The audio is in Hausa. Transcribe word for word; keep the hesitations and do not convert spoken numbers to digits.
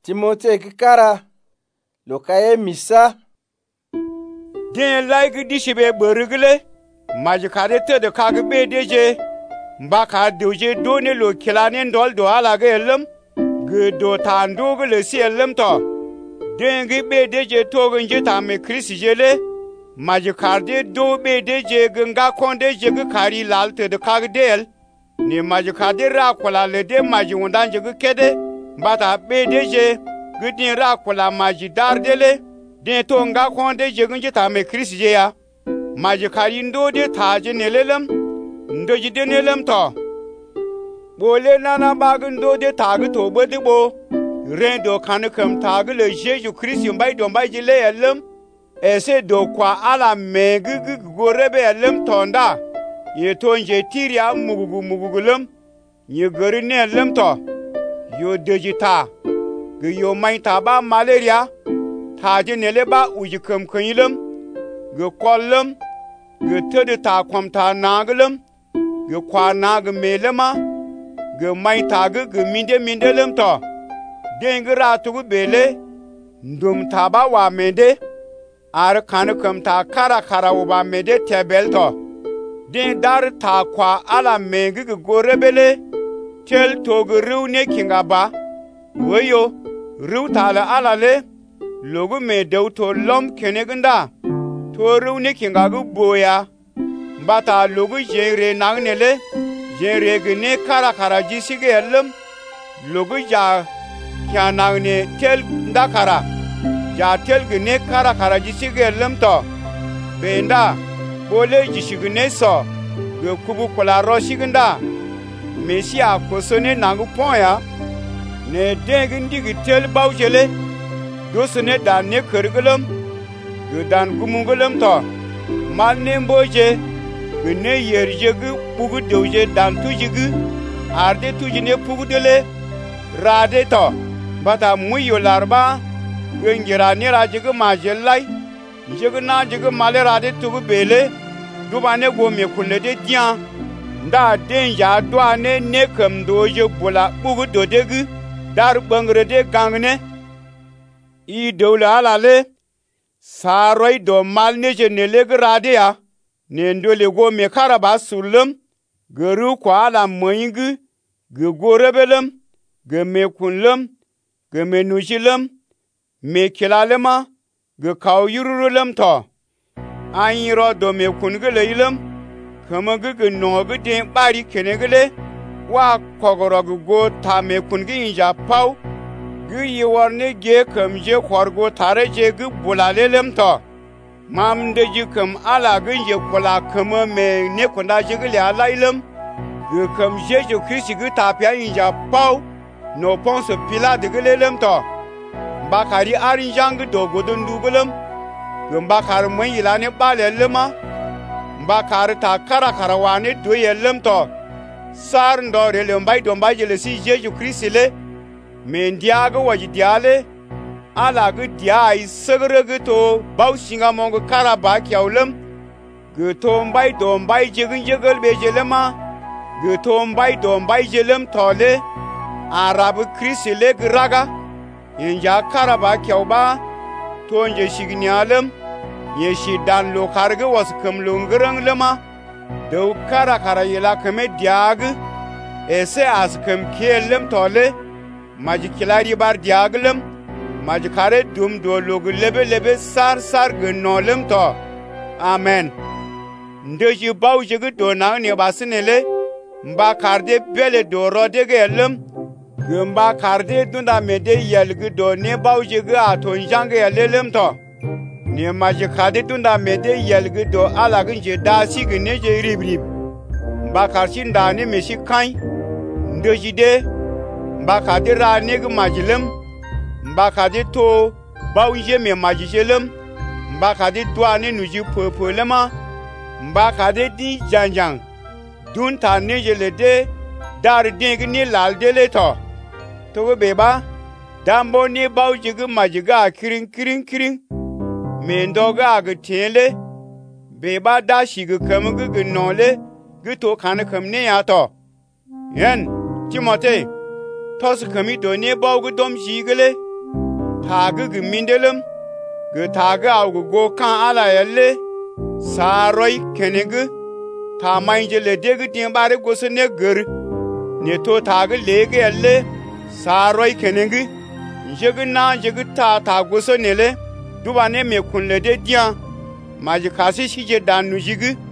Timote ki kara lo kaye misa. Den like dishibe burgle maji kade te de kage be deje mba ka doje doni lo kilane ndol do ala ge elam ge do tando ge le si elam to den ge be deje to ge nje ta me Kristi jele maji kade do be deje ge nga konde je ge kari lal te de kage del ni maji kade ra kola le de maji wondan je ge kede mba ta be deje ge din ra kola maji dar dele den to nga konde je ge nje ta me Kristi je ya maji kari ndo de ta je nelelem ndo ji de nelem to bole nana bagin do de ta ge to bo de bo rendo kan kam ta ge le Jesu Kristi mbai do mbai je le elem ese do kwa ala me ge ge go rebe elem tonda ye to nje tiria mugugu mugugulem ye gori ne elem to yo dejita ge yo mai ta ba malaria ta je nele ba uji kam kanilem ge kollem ge tede ta kwam ta naglem ge kwa nag melema ge mai ta ge ge minde mindelem to dengra tu bele ndum ta ba wa mede ar kan kam ta kara kara wa ba mede tebel to den dar ta kwa ala mege ge gorebele tel to ge rune kinga ba woyo ru ta la ala le logo me dew to lom keneganda to rune kinga ge boya bata logo jere nagnele jere ge ne kara kara jisige elem logo ja kya nagne tel ndakara ja tel ge ne kara kara jisige elem to benda bole jisige ne so ge kubu kola roshiganda mesia kosone nangu poya ne dengindi ge tel bawjele dosone dan ne kergelem ge dan gumungelem to mal ne mboje ge ne yerje ge pugu doje dan tujigi arde tujine pugu dele rade to bata muyo larba ge ngira ne raje ge majelai jege na jege male rade tugu bele dubane go me kunne de dia nda denja doane ne kam doje bula pugu dodegi dar bangre de gangne i dawla alale saroy do mal ne je ne leg rade ya ne ndole go me karaba sulum geru kwa la moyingu ge gorebelem ge me kunlum ge me nujilum me kilalema ge kaw yurulum to ayiro do me kunge leilum kama ge ge no ge de bari kenegele wa kogoro ge go ta me kunge inja paw ge yiwarne ge kam je khorgo tare je ge bulalelem to mam de ji kam ala ge je kola kama me ne kunda je ge la lailum ge kam je je Kristi ge ta pya inja paw no ponse pila de ge lelem to bakari arin jang do godon dugulum bakar mun yilane balelema bakar ta kara karawane do yelem to sar ndore le mbay do mbay le si Jesu Kristi le men diaga waji diale ala gu diai segrege to baw singa mongo kara ba kyawlem ge to mbay do mbay jegin jegel be jelema ge to mbay do mbay jelem tole arab Kristi le graga inja karaba kyauba tonje shignyalem yeshi dan lo karge was kam longrang lema do kara kara yela kame diag ese as kam kelem tole majikilari bar diaglem majikare dum do log lebe lebe sar sar gnolem to amen ndeji bawje ge do na ne basinele mba karde bele do rode gelem gumba karde dunda mede yelgi do ne bawje ge aton jange yelem to ne maji kade dunda mede yelgi do alagin je dasi ge ne je ribrib mba karsin da ne meshi kai ndoji de mba kade ra ne ge majilem mba kade to bawje me majijelem mba kade to ne nuji popolema mba kade di janjang dun ta ne je le de dar ding ni lal de le to to beba dambo ni bawji ge majiga kirin kirin kirin mendoga ge tele beba da shi ge kam ge ge nole ge to kan kam ne ya to yen Timote tos kami do ne baw ge dom shi gele tagi gi mindelem gi tagi au gi go kan ala yalle saroi kenegi ta manje le degi tin bare goso ne ger ne to tagi lege yalle saroi kenegi njegi na njegi ta ta goso nele duba ne me kun le de dia maji kasi shije danu jigi